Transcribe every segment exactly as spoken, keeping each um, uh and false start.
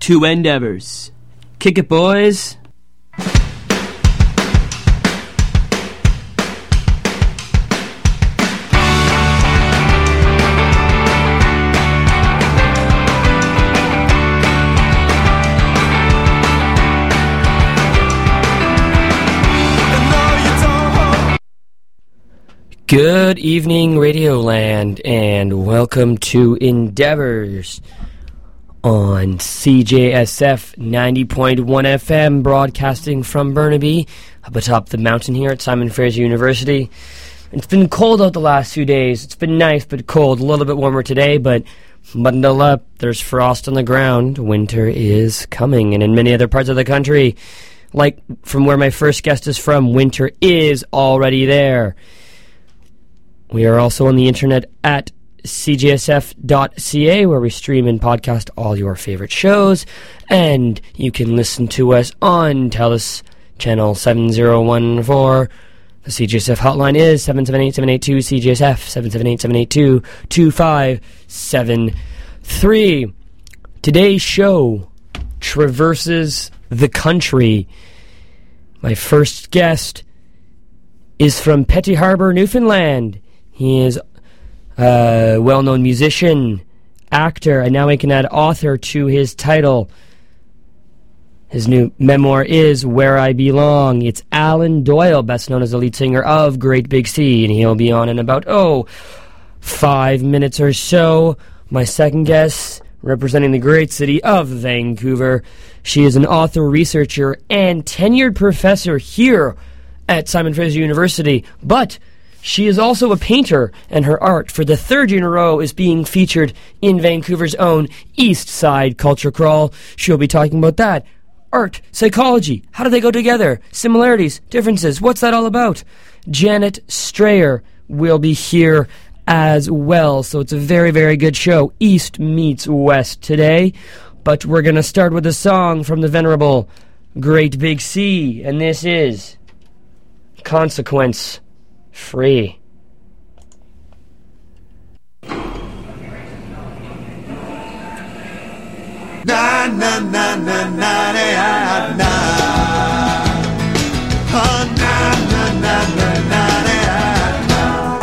to Endeavors. Kick it, boys. Good evening, Radioland, and welcome to Endeavors on C J S F ninety point one F M, broadcasting from Burnaby, up atop the mountain here at Simon Fraser University. It's been cold out the last few days. It's been nice but cold, a little bit warmer today, but bundle up. There's frost on the ground. Winter is coming, and in many other parts of the country, like from where my first guest is from, winter is already there. We are also on the internet at c j s f dot c a, where we stream and podcast all your favorite shows, and you can listen to us on TELUS channel seven zero one four. The C J S F hotline is seven seven eight, seven eight two, C J S F, seven seven eight, seven eight two, two five seven three. Today's show traverses the country. My first guest is from Petty Harbour, Newfoundland. He is a well-known musician, actor, and now we can add author to his title. His new memoir is Where I Belong. It's Alan Doyle, best known as the lead singer of Great Big Sea, and he'll be on in about, oh, five minutes or so. My second guest, representing the great city of Vancouver. She is an author, researcher, and tenured professor here at Simon Fraser University, but she is also a painter, and her art, for the third year in a row, is being featured in Vancouver's own East Side Culture Crawl. She'll be talking about that. Art, psychology, how do they go together? Similarities, differences, what's that all about? Janet Strayer will be here as well, so it's a very, very good show. East meets West today, but we're going to start with a song from the venerable Great Big Sea, and this is Consequence Free. Na na na na na na na. Oh, na na na na na na.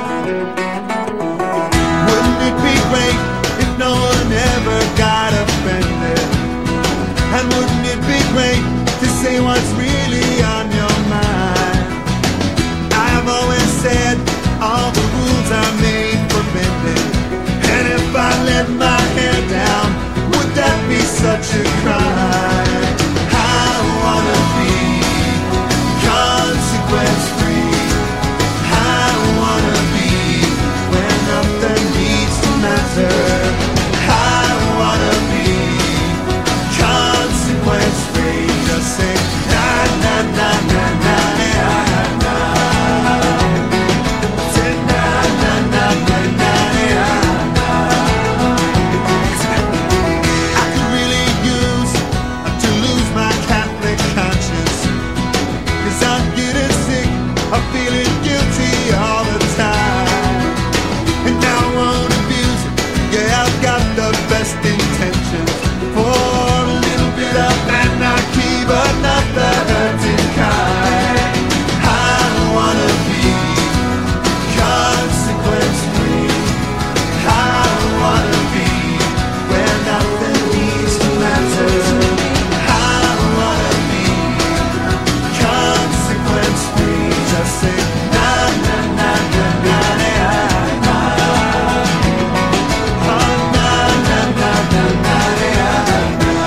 Wouldn't it be great if no one ever got offended? And wouldn't it be great to say what's really on your mind? I've always said all the rules are made for bending, and if I let my hair down, would that be such a crime? I wanna be consequence free. I wanna be where nothing needs to matter. I wanna be consequence free. Just say na na na na na na. Say na na na na na na. I could really use to lose my Catholic conscience, 'cause I'm getting sick of feeling guilty all the time. And now I won't abuse it. Yeah, I've got the best intentions for a little bit of anarchy, but not the hurting kind. I wanna be consequence free. I wanna be where nothing needs to matter. I wanna be consequence free. Just say na na na na na na. Oh, na na na na na na.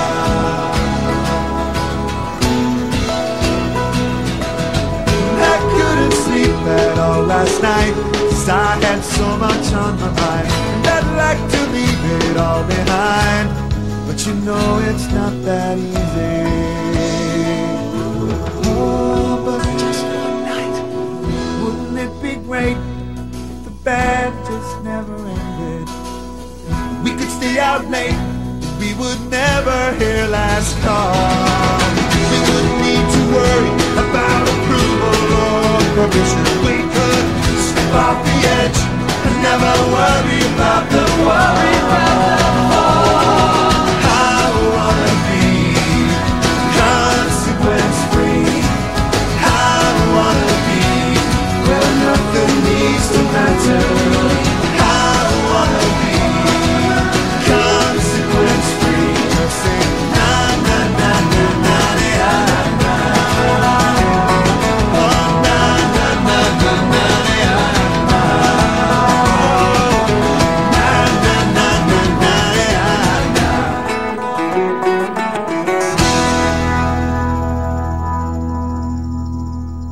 I couldn't sleep at all last night, 'cause I had so much on my mind, and I'd like to leave it all behind, but you know it's not that easy. Oh, but just one night, wouldn't it be great if the band just never ended? We could stay out late, we would never hear last call. We wouldn't need to worry about approval or permission. We could step off the edge and never worry about the wall. I wanna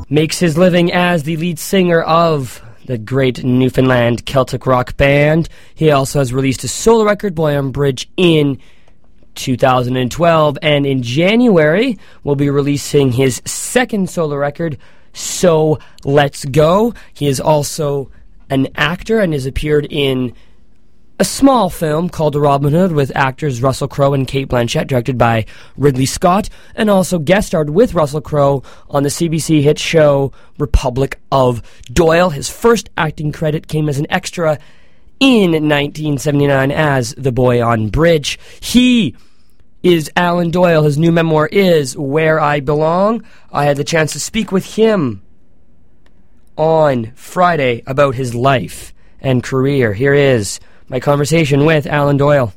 makes his living as the lead singer of the great Newfoundland Celtic rock band. He also has released a solo record, Boy on Bridge, in two thousand twelve, and in January will be releasing his second solo record, So Let's Go. He is also an actor and has appeared in a small film called Robin Hood with actors Russell Crowe and Cate Blanchett, directed by Ridley Scott, and also guest starred with Russell Crowe on the C B C hit show Republic of Doyle. His first acting credit came as an extra in nineteen seventy-nine as the Boy on Bridge. He is Alan Doyle. His new memoir is Where I Belong. I had the chance to speak with him on Friday about his life and career. Here is my conversation with Alan Doyle.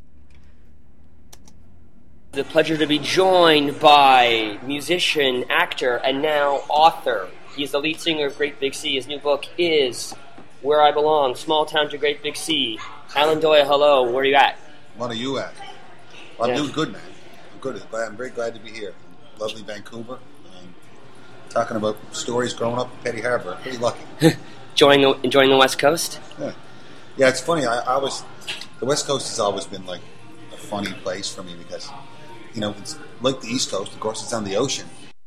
The pleasure to be joined by musician, actor, and now author. He's the lead singer of Great Big Sea. His new book is Where I Belong, Small Town to Great Big Sea. Alan Doyle, hello. Where are you at? What are you at? Well, I'm Yeah. doing good, man. I'm good. I'm very glad to be here. Lovely Vancouver. And talking about stories growing up in Petty Harbour. Pretty lucky. enjoying, the, enjoying the West Coast? Yeah. Yeah, it's funny. I, I was the West Coast has always been like a funny place for me because, you know, it's like the East Coast. Of course, it's on the ocean.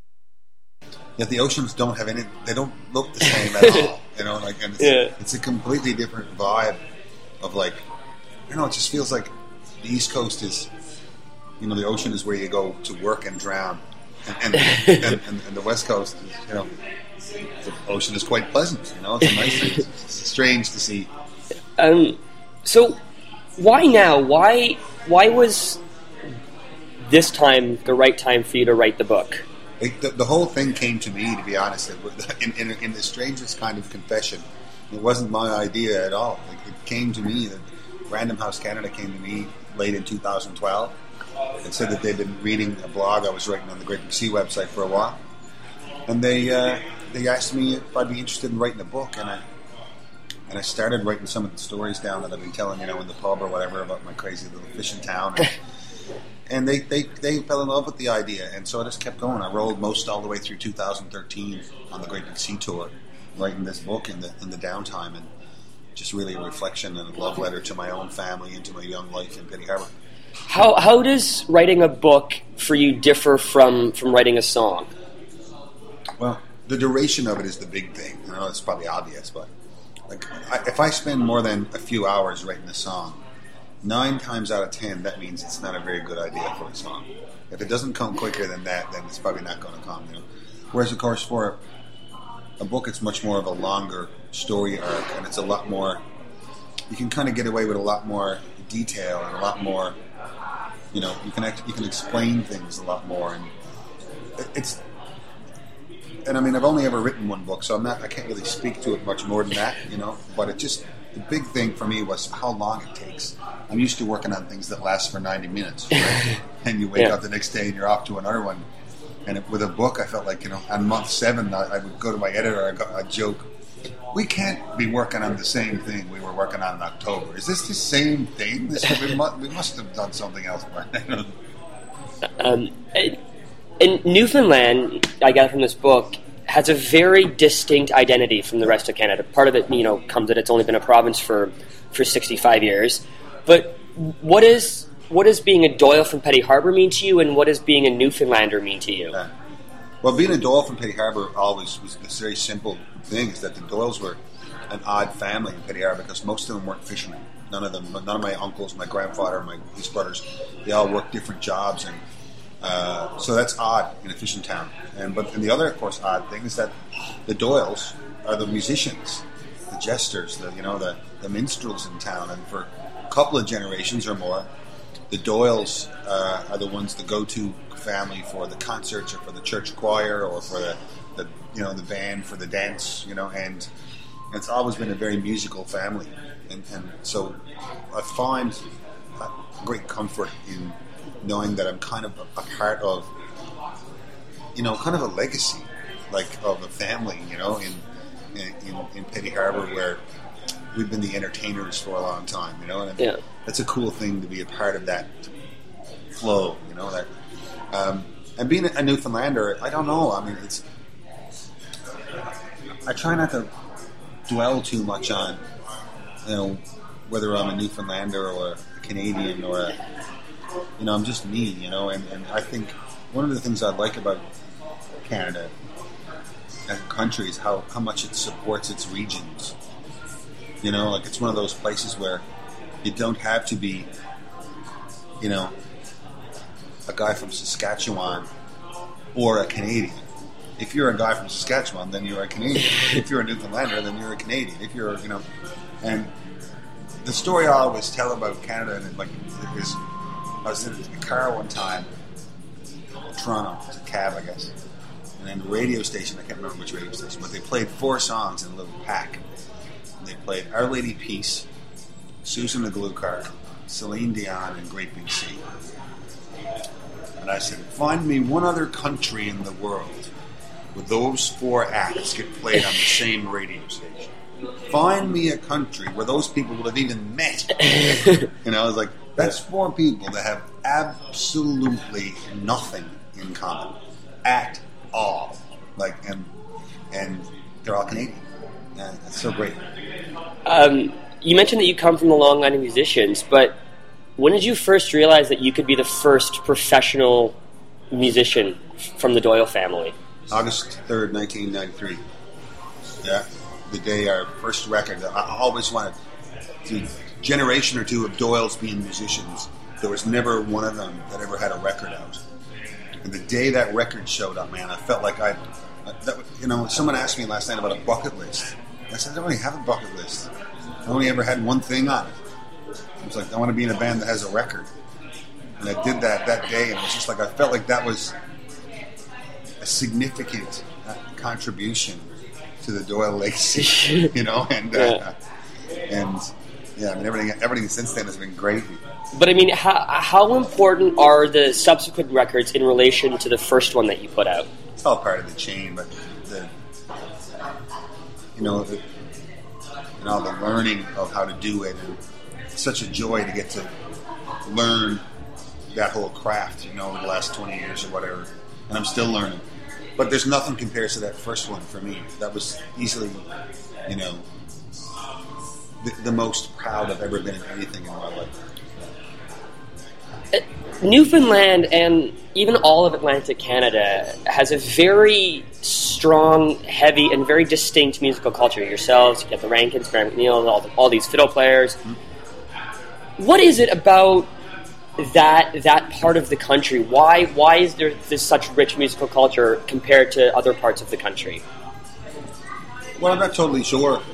Yet the oceans don't have any. They don't look the same at all. You know, like and it's, Yeah. it's a completely different vibe of like, you know, it just feels like the East Coast is, you know, the ocean is where you go to work and drown, and and, and, and, and the West Coast, is, you know, the ocean is quite pleasant. You know, it's a nice thing. It's, it's strange to see. Um, so why now? Why why was this time the right time for you to write the book? It, the, the whole thing came to me, to be honest, it was, in, in, in the strangest kind of confession. It wasn't my idea at all. It, it came to me that Random House Canada came to me late in two thousand twelve and said that they'd been reading a blog I was writing on the Great Big Sea website for a while, and they uh, they asked me if I'd be interested in writing a book, and I and I started writing some of the stories down that I've been telling, you know, in the pub or whatever about my crazy little fishing town. And, And they, they, they fell in love with the idea, and so I just kept going. I rolled most all the way through two thousand thirteen on the Great Big Sea Tour, writing this book in the in the downtime, and just really a reflection and a love letter to my own family and to my young life in Petty Harbour. How how does writing a book for you differ from, from writing a song? Well, the duration of it is the big thing. I know it's probably obvious, but like I, if I spend more than a few hours writing a song, nine times out of ten, that means it's not a very good idea for a song. If it doesn't come quicker than that, then it's probably not going to come. You know? Whereas, of course, for a book, it's much more of a longer story arc, and it's a lot more. You can kind of get away with a lot more detail and a lot more. You know, you can act, you can explain things a lot more, and it's. And I mean, I've only ever written one book, so I'm not. I can't really speak to it much more than that. You know, but it just. The big thing for me was how long it takes. I'm used to working on things that last for ninety minutes, right? And you wake Yeah. up the next day and you're off to another one. And it, with a book, I felt like, you know, on month seven, I, I would go to my editor and I'd joke, we can't be working on the same thing we were working on in October. Is this the same thing? This, we, must, we must have done something else. Um, and Newfoundland, I got from this book, has a very distinct identity from the rest of Canada. Part of it, you know, comes that it's only been a province for, for sixty-five years. But what is what does being a Doyle from Petty Harbour mean to you, and what does being a Newfoundlander mean to you? Yeah. Well, being a Doyle from Petty Harbour always was this very simple thing, is that the Doyles were an odd family in Petty Harbour because most of them weren't fishermen. None of them, none of my uncles, my grandfather, my his brothers, they all worked different jobs, and uh, so that's odd in a fishing town. And but and the other, of course, odd thing is that the Doyles are the musicians, the jesters, the you know the, the minstrels in town, and for a couple of generations or more, the Doyles uh, are the ones, the go-to family for the concerts or for the church choir or for the, the you know the band for the dance, you know, and it's always been a very musical family, and, and so I find great comfort in knowing that I'm kind of a part of, you know, kind of a legacy, like of a family, you know, in in, in Petty Harbour, where we've been the entertainers for a long time, you know, and Yeah. that's a cool thing to be a part of that flow, you know, that. Um, and being a Newfoundlander, I don't know. I mean, it's I try not to dwell too much on, you know, whether I'm a Newfoundlander or a Canadian or a, you know, I'm just me, you know, and, and I think one of the things I like about Canada as a country is how, how much it supports its regions. You know, like it's one of those places where you don't have to be, you know, a guy from Saskatchewan or a Canadian. If you're a guy from Saskatchewan, then you're a Canadian. If you're a Newfoundlander, then you're a Canadian. If you're, you know, and the story I always tell about Canada, and like, is I was in a car one time, Toronto, it was a cab, I guess, and then the radio station, I can't remember which radio station, but they played four songs in a little pack. And they played Our Lady Peace, Susan the Glue Cart, Celine Dion, and Great Big Sea. And I said, find me one other country in the world where those four acts get played on the same radio station. Find me a country where those people would have even met. You know, I was like, that's four people that have absolutely nothing in common at all. Like, and and they're all Canadian. Yeah, that's so great. Um, you mentioned that you come from the long line of musicians, but when did you first realize that you could be the first professional musician from the Doyle family? August third, nineteen ninety-three. Yeah, the day our first record. I always wanted to, generation or two of Doyles being musicians. There was never one of them that ever had a record out. And the day that record showed up, man, I felt like I, I that, you know, someone asked me last night about a bucket list. I said, I don't really have a bucket list. I only ever had one thing on it. It was like, I want to be in a band that has a record. And I did that that day, and it was just like, I felt like that was a significant uh, contribution to the Doyle legacy, you know, and uh, yeah. and yeah, I mean everything everything since then has been great. But I mean, how how important are the subsequent records in relation to the first one that you put out? It's all part of the chain, but the you know the you know the learning of how to do it, and it's such a joy to get to learn that whole craft, you know, over the last twenty years or whatever, and I'm still learning. But there's nothing compares to that first one for me. That was easily, you know, the, the most proud I've ever been in anything in my life. Uh, Newfoundland and even all of Atlantic Canada has a very strong, heavy, and very distinct musical culture. Yourselves, you get the Rankins, Graham McNeil, all, the, all these fiddle players. Mm-hmm. What is it about that that part of the country? Why why is there this such rich musical culture compared to other parts of the country? Well, I'm not totally sure,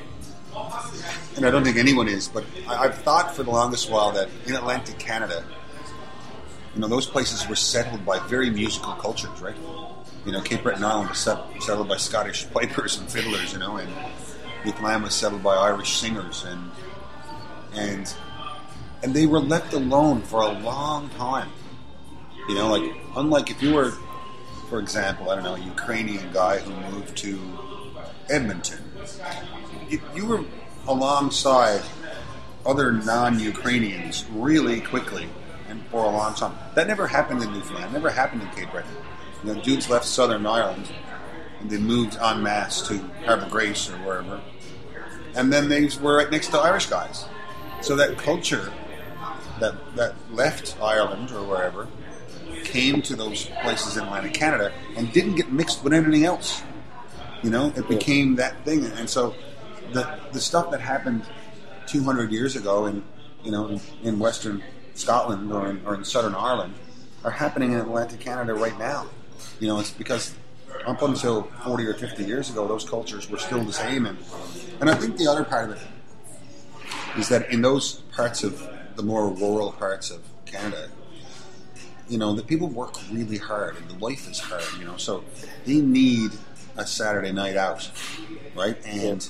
and I don't think anyone is, but I, I've thought for the longest while that in Atlantic Canada, you know, those places were settled by very musical cultures, right? You know, Cape Breton Island was set, settled by Scottish pipers and fiddlers, you know, and Newfoundland was settled by Irish singers, and and And they were left alone for a long time. You know, like, unlike if you were, for example, I don't know, a Ukrainian guy who moved to Edmonton, you, you were alongside other non-Ukrainians really quickly and for a long time. That never happened in Newfoundland, never happened in Cape Breton. You know, dudes left Southern Ireland and they moved en masse to Harbour Grace or wherever. And then they were right next to Irish guys. So that culture that that left Ireland or wherever came to those places in Atlantic Canada and didn't get mixed with anything else. You know, it became that thing. And so the the stuff that happened two hundred years ago in, you know, in, in Western Scotland or in, or in Southern Ireland are happening in Atlantic Canada right now. You know, it's because up until forty or fifty years ago, those cultures were still the same. And, and I think the other part of it is that in those parts of the more rural parts of Canada, you know, the people work really hard and the life is hard, you know, so they need a Saturday night out, right? And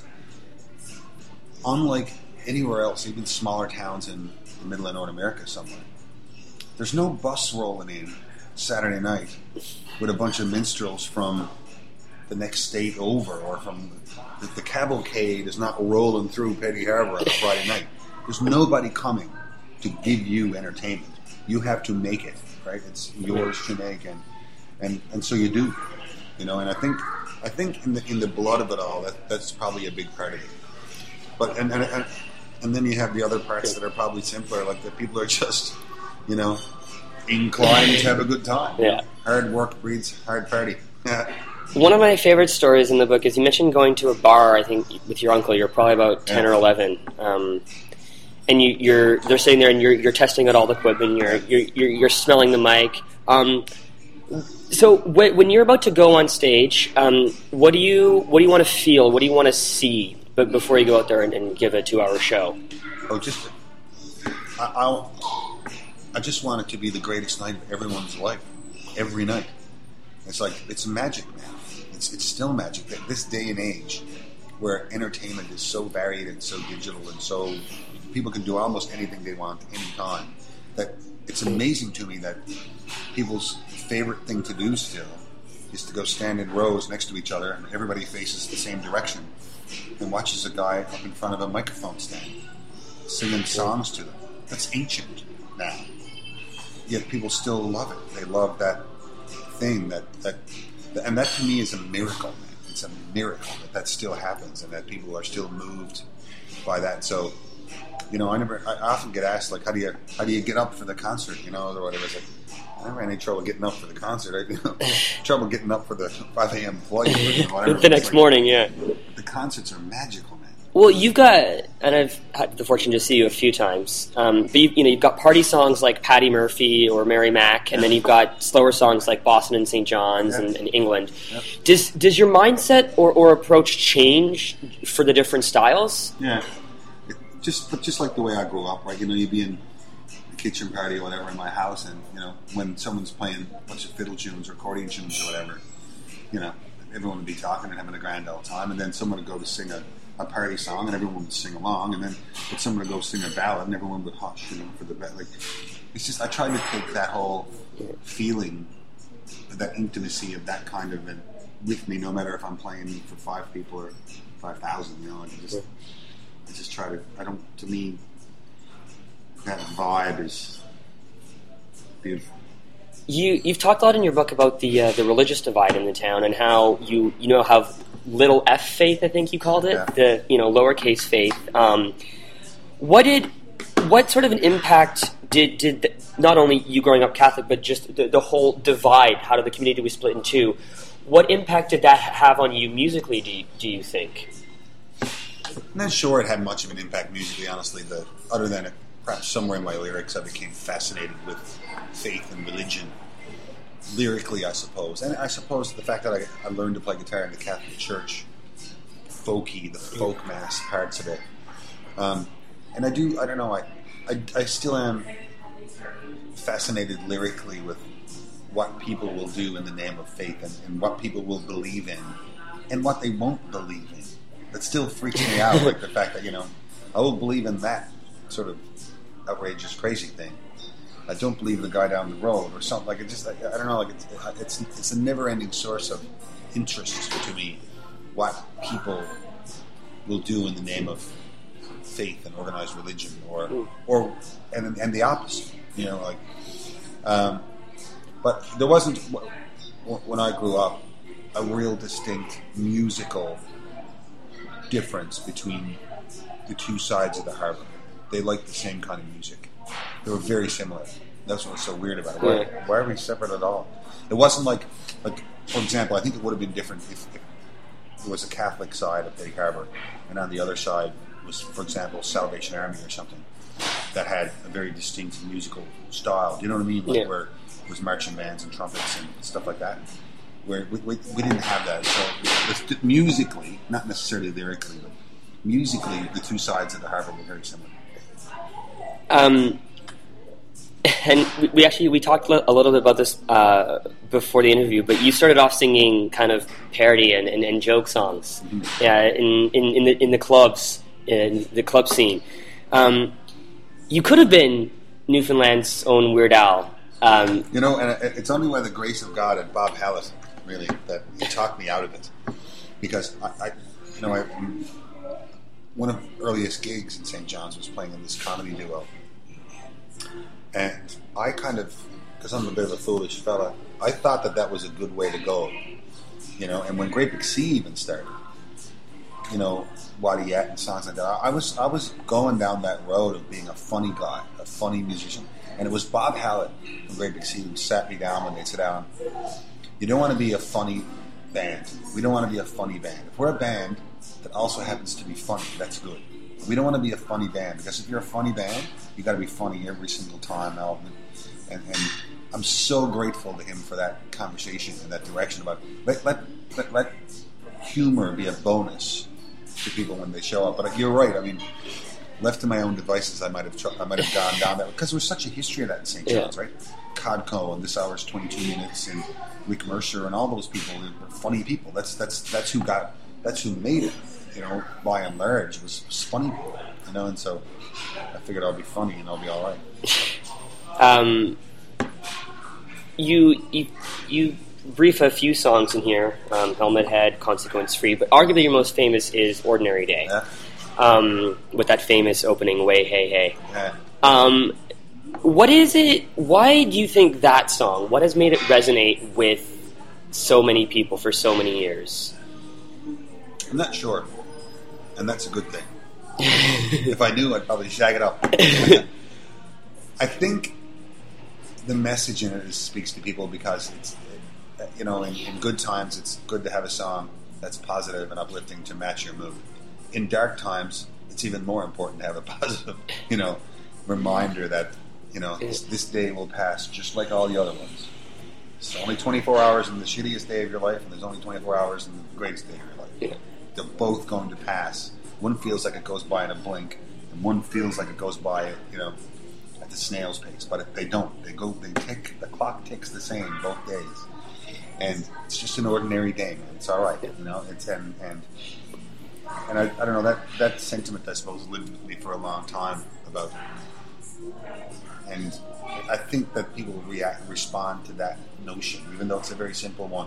unlike anywhere else, even smaller towns in the middle of North America somewhere, there's no bus rolling in Saturday night with a bunch of minstrels from the next state over, or from the, the cavalcade is not rolling through Petty Harbour on a Friday night. There's nobody coming to give you entertainment. You have to make it, right? It's yours to make, and and, and so you do, you know. And I think I think in the in the blood of it all, that that's probably a big part of it. But and and and, and then you have the other parts that are probably simpler, like that people are just, you know, inclined to have a good time. Yeah. Hard work breeds hard party. Yeah. One of my favorite stories in the book is you mentioned going to a bar, I think, with your uncle. You're probably about ten Yeah. or eleven. Um, and you, you're they're sitting there and you're you're testing out all the equipment. You're you're you're, you're smelling the mic. Um, so wh- when you're about to go on stage, um, what do you what do you want to feel? What do you want to see? But before you go out there and, and give a two-hour show. Oh, just I, I'll, I just want it to be the greatest night of everyone's life, every night. It's like it's magic, man. It's it's still magic. That this day and age, where entertainment is so varied and so digital and so people can do almost anything they want anytime, that it's amazing to me that people's favorite thing to do still is to go stand in rows next to each other and everybody faces the same direction and watches a guy up in front of a microphone stand singing songs to them. That's ancient now. Yet people still love it. They love that thing that, that and that to me is a miracle, man. It's a miracle that that still happens and that people are still moved by that. So, you know, I never, I often get asked, like, how do you, how do you get up for the concert, you know, or whatever. It's like, I never had any trouble getting up for the concert. I you know, trouble getting up for the five a.m. flight or whatever. The next like, morning, yeah. The concerts are magical, man. Well, you've got, and I've had the fortune to see you a few times. Um, but you, you know, you've got party songs like Paddy Murphy or Mary Mac, and then you've got slower songs like Boston and Saint John's Yeah. and, and England. Yep. Does does your mindset or, or approach change for the different styles? Yeah. It, just, but just like the way I grew up, right? You know, you'd be in a kitchen party or whatever in my house, and you know, when someone's playing a bunch of fiddle tunes or accordion tunes or whatever, you know, everyone would be talking and having a grand old time, and then someone would go to sing a a party song and everyone would sing along, and then but someone would go sing a ballad and everyone would hush, you know, for the ballad. Like, it's just I try to take that whole feeling, that intimacy of that kind of and with me, no matter if I'm playing for five people or five thousand. You know, and I just I just try to. I don't. To me, that vibe is beautiful. You you've talked a lot in your book about the uh, the religious divide in the town and how you you know have little f faith, I think you called it, Yeah. the you know lowercase faith. Um, what did what sort of an impact did did the, not only you growing up Catholic, but just the, the whole divide? How did the community was split in two? What impact did that have on you musically? Do you, do you think? I'm not sure it had much of an impact musically, honestly. The other than it, perhaps somewhere in my lyrics, I became fascinated with faith and religion. Lyrically, I suppose, and I suppose the fact that I, I learned to play guitar in the Catholic Church, folky, the folk mass parts of it, um, and I do. I don't know. I, I, I still am fascinated lyrically with what people will do in the name of faith, and, and what people will believe in, and what they won't believe in. That still freaks me out. Like the fact that you know, I will believe in that sort of outrageous, crazy thing. I don't believe the guy down the road or something like it. Just I, I don't know. Like it's it's it's a never-ending source of interest to me. What people will do in the name of faith and organized religion, or or and and the opposite. You know, like. Um, but there wasn't when I grew up a real distinct musical difference between the two sides of the harbor. They liked the same kind of music. They were very similar. That's what was so weird about it. Why, why are we separate at all? It wasn't like, like for example, I think it would have been different if, if there was a Catholic side of Big Harbor, and on the other side was, for example, Salvation Army or something that had a very distinct musical style. Do you know what I mean? Like Yeah. where it was marching bands and trumpets and stuff like that. Where we, we, we didn't have that. So it's, musically, not necessarily lyrically, but musically, the two sides of the harbor were very similar. Um, and we, we actually we talked a little bit about this uh, before the interview, but you started off singing kind of parody and, and, and joke songs, mm-hmm. yeah, in, in, in the in the clubs, in the club scene. Um, you could have been Newfoundland's own Weird Al. Um, you know, and it's only by the grace of God and Bob Hallett, really, that he talked me out of it, because I, I you know, I, one of the earliest gigs in Saint John's was playing in this comedy duo. And I kind of, because I'm a bit of a foolish fella, I thought that that was a good way to go. You know, and when Great Big Sea even started, you know, Waddy Yet and songs like that, I was I was going down that road of being a funny guy, a funny musician. And it was Bob Hallett from Great Big Sea who sat me down when they sit down. You don't want to be a funny band. We don't want to be a funny band. If we're a band that also happens to be funny, that's good. We don't want to be a funny band, because if you're a funny band, you got to be funny every single time album. And, and I'm so grateful to him for that conversation and that direction about let let let, let humor be a bonus to people when they show up. But you're right. I mean, left to my own devices, I might have tr- I might have gone down that, because there's such a history of that in Saint John's, yeah. right? Codco and This Hour's twenty-two minutes and Rick Mercer and all those people were funny people. That's that's that's who got that's who made it. You know, by and large, was, was funny people. You know, and so I figured I'll be funny and I'll be all right. Um, you you you brief a few songs in here: um, Helmet Head, Consequence Free, but arguably your most famous is Ordinary Day. Yeah. Um, with that famous opening, Way Hey Hey. Yeah. Um, what is it, why do you think that song, what has made it resonate with so many people for so many years? I'm not sure, and that's a good thing. If I knew, I'd probably shag it up. I think the message in it is, speaks to people because it's, you know, in, in good times, it's good to have a song that's positive and uplifting to match your mood. In dark times, it's even more important to have a positive, you know, reminder that, you know, this, this day will pass just like all the other ones. It's only twenty-four hours in the shittiest day of your life, and there's only twenty-four hours in the greatest day of your life. Yeah. They're both going to pass. One feels like it goes by in a blink, and one feels like it goes by, you know, at the snail's pace. But it, they don't. They go. They tick. The clock ticks the same both days, and it's just an ordinary day, man. It's all right, you know. It's and and. And I, I don't know, that, that sentiment, I suppose, lived with me for a long time about, and I think that people react, respond to that notion, even though it's a very simple one.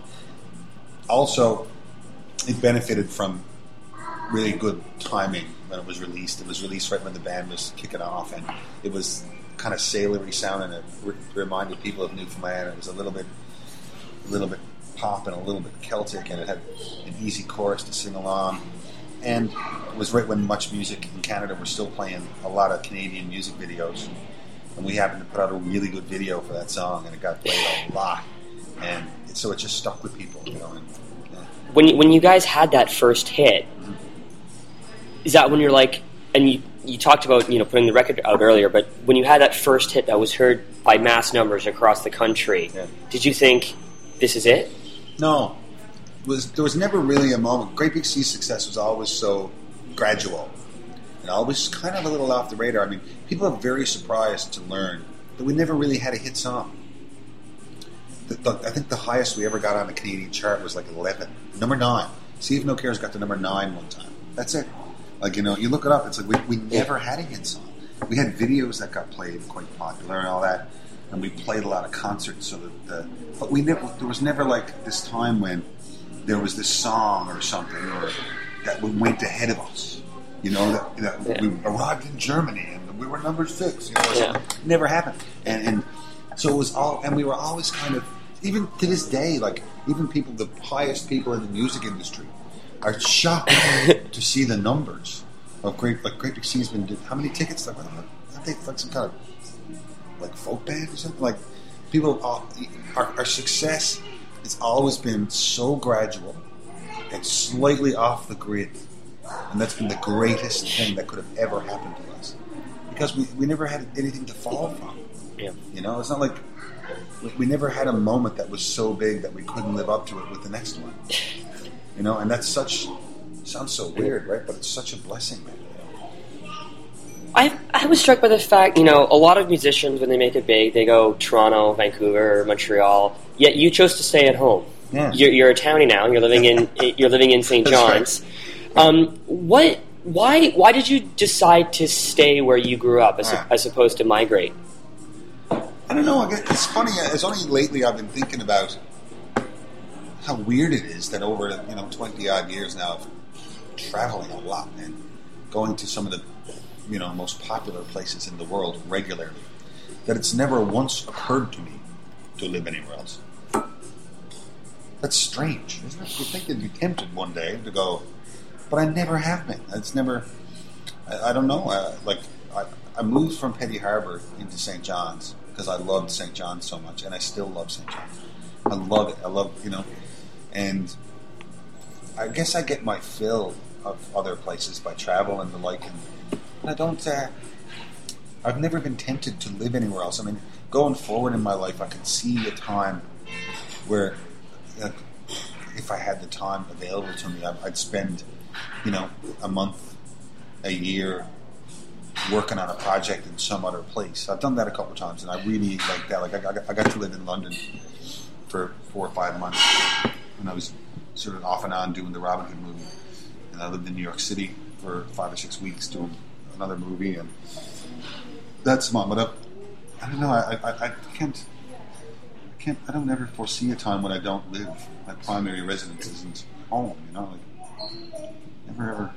Also, it benefited from really good timing when it was released. It was released right when the band was kicking off, and it was kind of sailory sound, and it re- reminded people of Newfoundland. It was a little bit, a little bit pop and a little bit Celtic, and it had an easy chorus to sing along. And it was right when Much Music in Canada were still playing a lot of Canadian music videos. And we happened to put out a really good video for that song, and it got played a lot. And so it just stuck with people, you know. And, yeah. When you, when you guys had that first hit, mm-hmm. is that when you're like, and you, you talked about, you know, putting the record out earlier, but when you had that first hit that was heard by mass numbers across the country, yeah. did you think, this is it? No. Was there was never really a moment. Great Big Sea's success was always so gradual and always kind of a little off the radar. I mean, people are very surprised to learn that we never really had a hit song. The, the, I think the highest we ever got on the Canadian chart was like eleven, number nine. See If No Cares got to number nine one time. That's it. Like, you know, you look it up. It's like we, we never had a hit song. We had videos that got played, quite popular and all that, and we played a lot of concerts. So that the, but we never. There was never like this time when there was this song or something or that went ahead of us, you know, that, that yeah. we arrived in Germany and we were number six, you know, yeah. never happened. And, and so it was all, and we were always kind of, even to this day, like, even people, the highest people in the music industry are shocked to see the numbers of Great, like Great Big Sea's been, how many tickets, like, I think like some kind of, like, folk band or something, like, people, our, our success, it's always been so gradual and slightly off the grid. And that's been the greatest thing that could have ever happened to us. Because we, we never had anything to fall from. Yeah. You know, it's not like we, we never had a moment that was so big that we couldn't live up to it with the next one. You know, and that's such, sounds so weird, right? But it's such a blessing, man. I I was struck by the fact, you know, a lot of musicians, when they make it big, they go Toronto, Vancouver, Montreal. Yet you chose to stay at home. Yeah. You're, you're a townie now. You're living in you're living in Saint John's. Right. Um, what? Why? Why did you decide to stay where you grew up, as, yeah. as opposed to migrate? I don't know. It's funny. It's only lately I've been thinking about how weird it is that over you know twenty odd years now of traveling a lot and going to some of the you know, most popular places in the world regularly, that it's never once occurred to me to live anywhere else. That's strange, isn't it? You'd think you'd be tempted one day to go, but I never have been. It's never. I, I don't know. I, like I, I moved from Petty Harbour into Saint John's because I loved Saint John's so much, and I still love Saint John's. I love it. I love you know, and I guess I get my fill of other places by travel and the like, and, and I don't. Uh, I've never been tempted to live anywhere else. I mean, going forward in my life, I could see a time where. Uh, if I had the time available to me, I'd spend, you know, a month, a year working on a project in some other place. I've done that a couple of times, and I really like that. Like I got, I got to live in London for four or five months when I was sort of off and on doing the Robin Hood movie, and I lived in New York City for five or six weeks doing another movie, and that's small. But I, I don't know. I, I, I can't. Can't, I don't ever foresee a time when I don't live. My primary residence isn't home, you know. Like, never ever,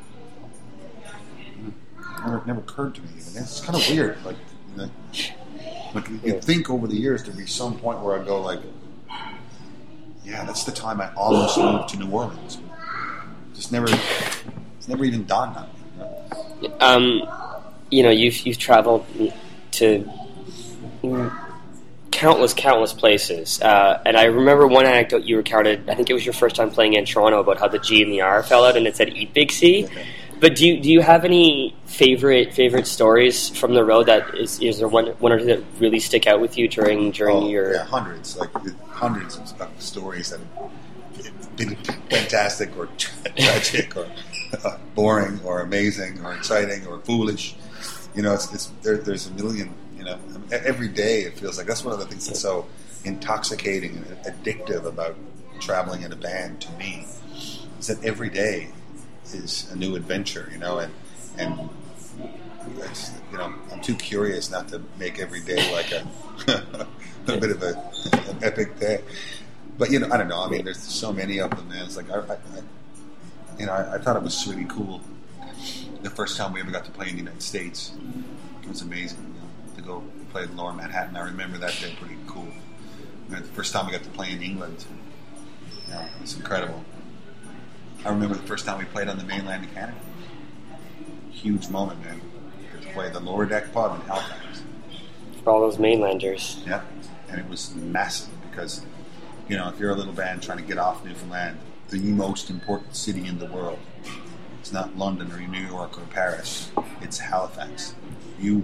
never, never occurred to me. Even. It's kind of weird. Like, you know, like you'd think over the years there'd be some point where I go like, yeah, that's the time I almost moved to New Orleans. Just never, it's never even dawned on me. You know? Um, you know, you've you've traveled to. countless, countless places. Uh, and I remember one anecdote you recounted, I think it was your first time playing in Toronto, about how the G and the R fell out and it said Eat Big C. Okay. But do you, do you have any favorite favorite stories from the road that is is there one one or two that really stick out with you during during oh, your yeah, hundreds, like hundreds of, of stories that have been fantastic or tra- tragic or uh, boring or amazing or exciting or foolish. You know, it's, it's there, there's a million. You know, every day it feels like that's one of the things that's so intoxicating and addictive about traveling in a band to me is that every day is a new adventure. You know, and and it's, you know, I'm too curious not to make every day like a, a bit of a, an epic day. But you know, I don't know. I mean, there's so many of them, man. It's like I, I, I you know, I, I thought it was really cool. The first time we ever got to play in the United States, it was amazing. You know, to go play in Lower Manhattan, I remember that day pretty cool. You know, the first time we got to play in England, you know, it was incredible. I remember the first time we played on the mainland of Canada. Huge moment, man. We got to play the Lower Deck pub in Halifax. For all those mainlanders. Yeah, and it was massive because, you know, if you're a little band trying to get off Newfoundland, the most important city in the world, it's not London or New York or Paris, it's Halifax. You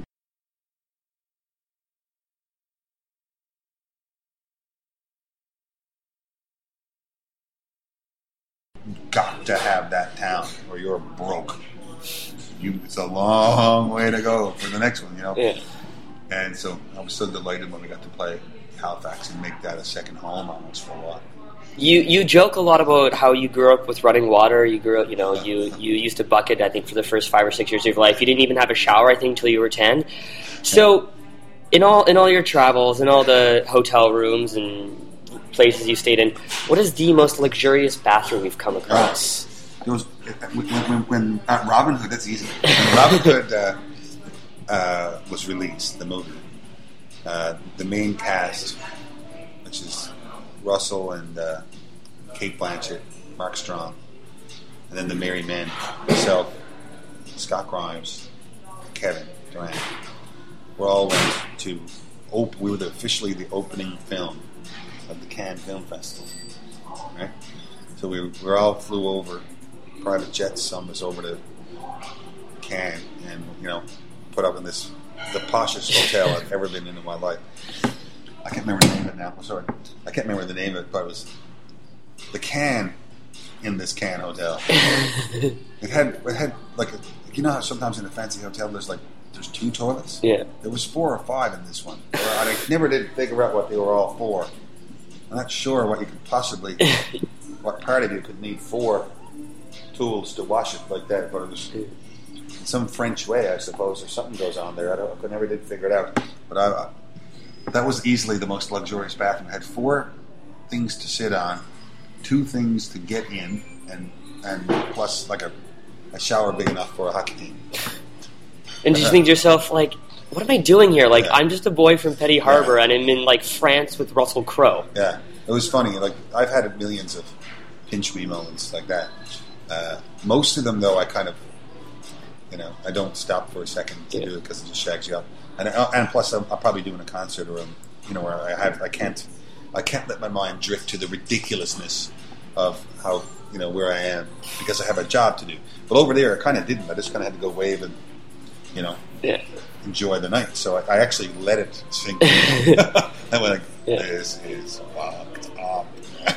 got to have that town or you're broke. You, it's a long way to go for the next one, you know? Yeah. And so I was so delighted when we got to play Halifax and make that a second home almost for a while. You you joke a lot about how you grew up with running water. You grew up, you know, you, you used to bucket, I think, for the first five or six years of your life. You didn't even have a shower, I think, until you were ten. So, in all in all your travels, in all the hotel rooms and places you stayed in, what is the most luxurious bathroom you've come across? It was when, when, when uh, Robin Hood. That's easy. When Robin Hood uh, uh, was released, the movie, uh, the main cast, which is Russell and uh, Kate Blanchett, Mark Strong, and then the Merry Men, myself, Scott Grimes, Kevin Durant. We all went to. Op- we were the, officially the opening film of the Cannes Film Festival, right? So we we all flew over, private jets. Some of us over to Cannes, and you know, put up in this the poshest hotel I've ever been in in my life. I can't remember the name of it now. I'm sorry. I can't remember the name of it, but it was the Cannes in this Cannes hotel. it had it had like a, you know how sometimes in a fancy hotel there's like there's two toilets. Yeah. There was four or five in this one. I never did figure out what they were all for. I'm not sure what you could possibly, what part of you could need four tools to wash it like that, but it was in some French way, I suppose, or something goes on there. I don't. I never did figure it out, but I. I That was easily the most luxurious bathroom. It had four things to sit on, two things to get in, and and plus like a, a shower big enough for a hockey team. And you think to yourself, like, what am I doing here? Like, yeah. I'm just a boy from Petty Harbor, yeah. and I'm in, like, France with Russell Crowe. Yeah. it was funny. Like I've had millions of pinch me moments like that. Uh, most of them, though, I kind of, you know, I don't stop for a second to Yeah. do it because it just shags you up. And and plus, I'm, I'm probably doing a concert or, um, you know, where I have I can't I can't let my mind drift to the ridiculousness of how, you know, where I am because I have a job to do. But over there, I kind of didn't. I just kind of had to go wave and, you know, Yeah. enjoy the night. So I, I actually let it sink in. I went like, Yeah. this is fucked up.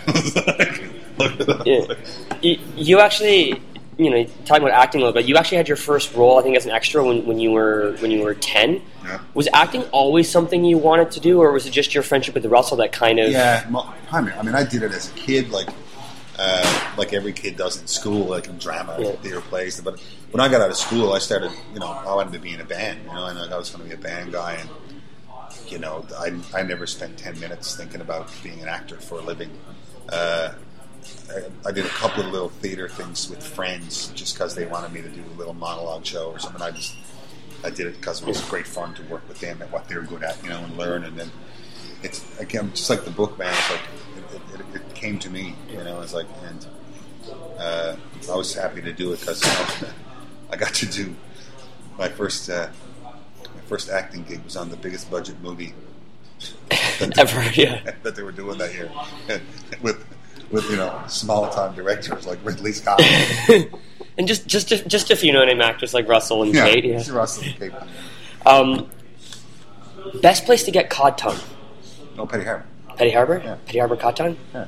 Look at that. Yeah. You, you actually, you know, talking about acting a little bit, you actually had your first role, I think, as an extra when, when you were when you were ten. Yeah. Was acting always something you wanted to do, or was it just your friendship with Russell that kind of... Yeah, mo- I mean, I mean, I did it as a kid, like uh, like every kid does in school, like in drama, Yeah. theater plays. But when I got out of school, I started, you know, I wanted to be in a band, you know, and I was going to be a band guy. And, you know, I, I never spent ten minutes thinking about being an actor for a living. Uh, I, I did a couple of little theater things with friends just because they wanted me to do a little monologue show or something. I just I did it because it was great fun to work with them at what they're good at, you know, and learn. And then it's again just like the book, man. It's like it, it, it came to me, you know. It's like, and uh, I was happy to do it because you know, I got to do my first uh, my first acting gig was on the biggest budget movie that Ever, yeah. that they were doing that year with with you know small time directors like Ridley Scott. And just just just, just a few no-name actors like Russell and Yeah, Kate. Yeah. it's Russell and Kate. Um, best place to get cod tongue? No, Petty Harbor. Petty Harbor? Yeah. Petty Harbor cod tongue? Yeah.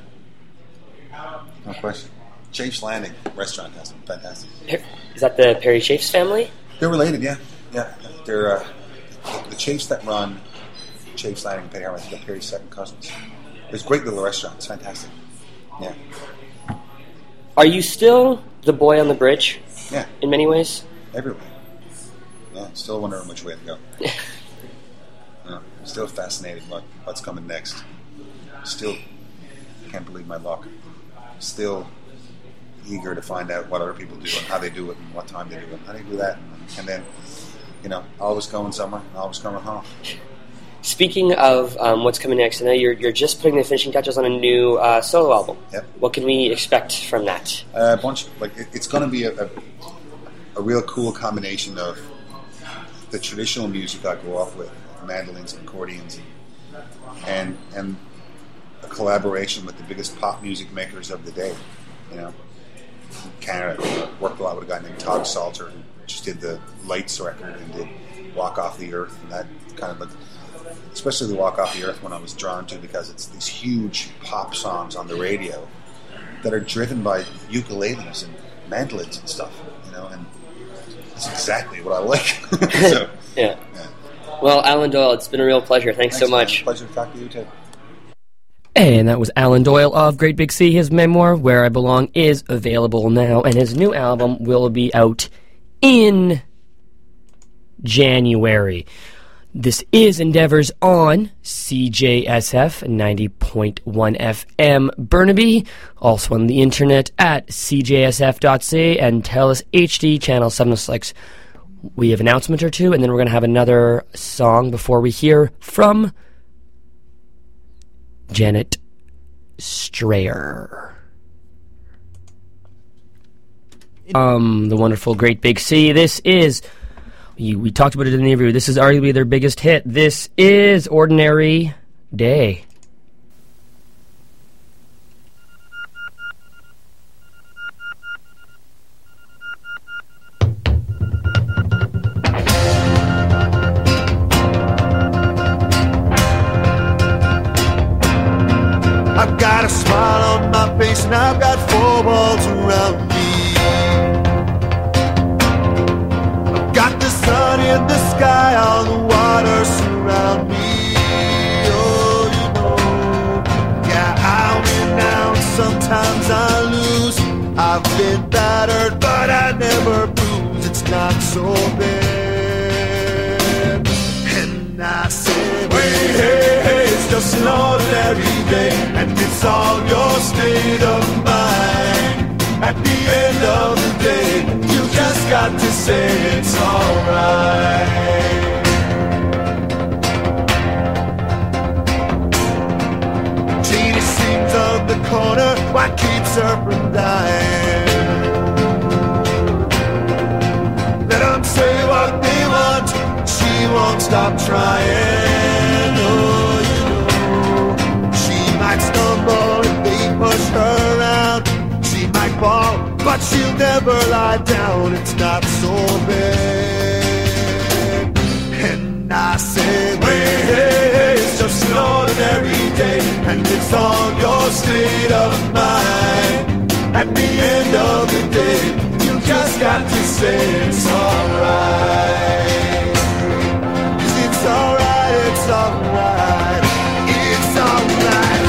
No question. Chafe's Landing restaurant has them. Fantastic. Is that the Perry Chafes family? They're related, yeah. Yeah. They're uh, the Chafes that run Chafe's Landing and Petty Harbor. I think they're Perry's second cousins. It's a great little restaurant. It's fantastic. Yeah. Are you still the boy on the bridge Yeah. in many ways? Everywhere. Yeah. Still wondering which way to go. Yeah. Still fascinated what what's coming next. Still can't believe my luck. Still eager to find out what other people do and how they do it and what time they do it. How do you do that? And, and then, you know, always going somewhere, always coming home. Speaking of um, what's coming next, I know you're you're just putting the finishing touches on a new uh, solo album. Yep. What can we expect from that? A bunch, like it, it's going to be a, a a real cool combination of the traditional music I grew up with, mandolins and accordions, and and, and a collaboration with the biggest pop music makers of the day. You know, in Canada, I worked a lot with a guy named Todd Salter, who just did the Lights record and did Walk Off the Earth, and that kind of, like, especially the Walk Off the Earth one I was drawn to because it's these huge pop songs on the radio that are driven by ukuleles and mandolins and stuff, you know, and it's exactly what I like. so, Yeah. yeah. Well, Alan Doyle, it's been a real pleasure. Thanks, Thanks, so much. man. Pleasure to talk to you too. And that was Alan Doyle of Great Big Sea. His memoir, Where I Belong, is available now, and his new album will be out in January. This is Endeavors on C J S F ninety point one F M Burnaby, also on the internet at c j s f dot c a and Telus H D channel seven oh six. We have an announcement or two, and then we're going to have another song before we hear from Janet Strayer. Um, the wonderful Great Big Sea. This is, we, we talked about it in the interview, this is arguably their biggest hit. This is Ordinary Day. I've got a smile on my face and I've got four walls around me. I've got the sun in the sky, all the water surround me. Oh, you know, yeah, I win now and sometimes I lose. I've been battered, but I never bruise. It's not so bad. And I said, wait, hey, hey, it's just an ordinary day, and it's all your state of mind. At the end of the day, you just got to say it's alright. T D C corner, what keeps her from dying? Let them say what they want, she won't stop trying. Oh, you know, she might stumble if they push her around. She might fall, but she'll never lie down. It's not so bad. And I say, hey, hey, hey, it's just an ordinary day, and it's all your state of mind. At the end of the day, you just got to say it's alright. 'Cause it's alright, it's alright, it's alright.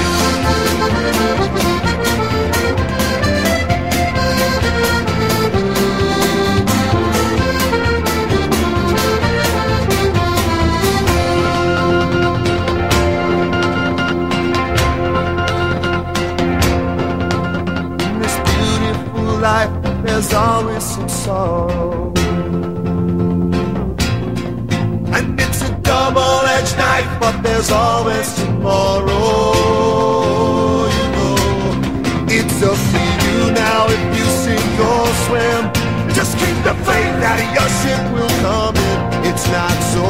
Life, there's always some sorrow, and it's a double-edged knife, but there's always tomorrow. You know, it's up to you now if you sink or swim. Just keep the faith that your ship will come in. It's not so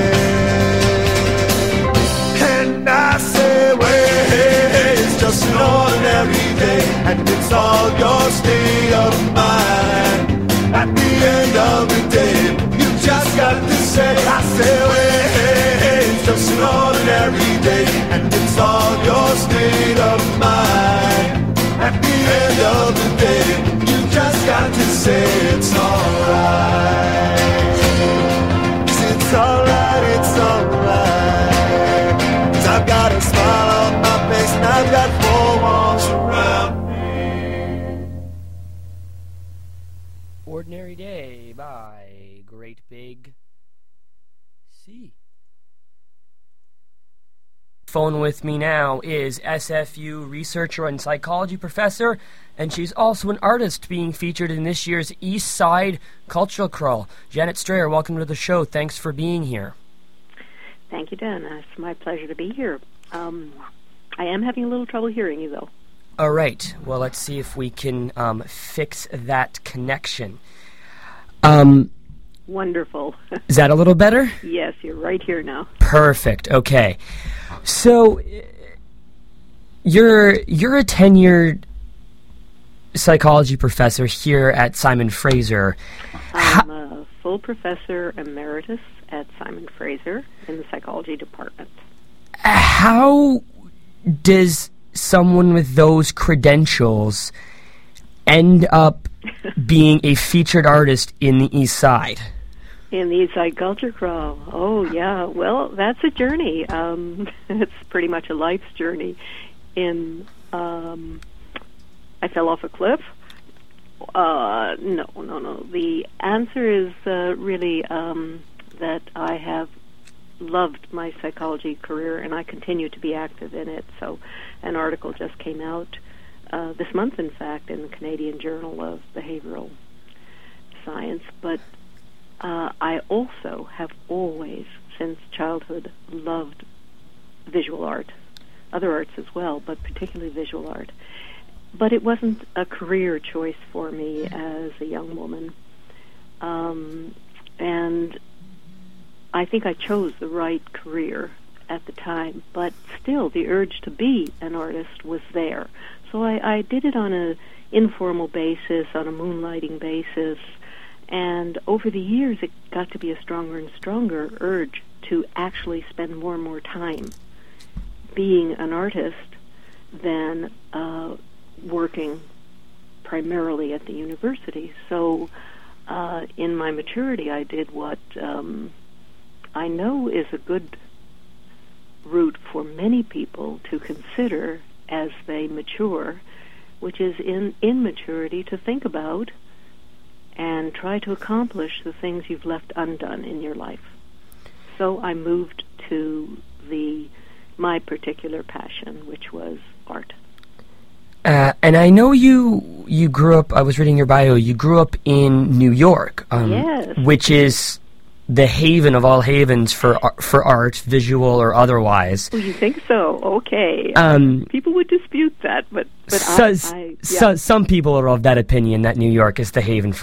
bad. And I say, wait, it's just an ordinary day, and it's all your state of mind. At the end of the day, you just got to say, I say, wait, it's just an ordinary day, and it's all your state of mind. At the end of the day, you just got to say it's alright. 'Cause it's alright, it's alright. 'Cause I've got a smile on my face, and I've got four walls around me. Ordinary Day by Great Big Sea. Phone with me now is S F U researcher and psychology professor, and she's also an artist being featured in this year's East Side Cultural Crawl. Janet Strayer, welcome to the show. Thanks for being here. Thank you, Dan. It's my pleasure to be here. Um, I am having a little trouble hearing you, though. All right. Well, let's see if we can um, fix that connection. Um, Wonderful. Is that a little better? Yes, you're right here now. Perfect. Okay. So you're you're a tenured psychology professor here at Simon Fraser. I'm a full professor emeritus at Simon Fraser in the psychology department. How does someone with those credentials end up being a featured artist in the East Side? In the East Side Culture Crawl. Oh, yeah. Well, that's a journey. Um, it's pretty much a life's journey. In um, I fell off a cliff. Uh, no, no, no. The answer is uh, really um, that I have loved my psychology career, and I continue to be active in it. So an article just came out uh, this month, in fact, in the Canadian Journal of Behavioral Science. But uh, I also have always, since childhood, loved visual art, other arts as well, but particularly visual art. But it wasn't a career choice for me as a young woman. Um, and I think I chose the right career at the time, but still the urge to be an artist was there. So I, I did it on an informal basis, on a moonlighting basis, and over the years it got to be a stronger and stronger urge to actually spend more and more time being an artist than uh, working primarily at the university. So uh, in my maturity I did what um, I know is a good route for many people to consider as they mature, which is in, in maturity to think about and try to accomplish the things you've left undone in your life. So I moved to the my particular passion, which was art. Uh, and I know you you grew up, I was reading your bio, you grew up in New York, um, yes. which is the haven of all havens for ar- for art, visual or otherwise. Oh, you think so? Okay. Um, People would dispute that, but, but so, I, I, yeah. so, some people are of that opinion that New York is the haven for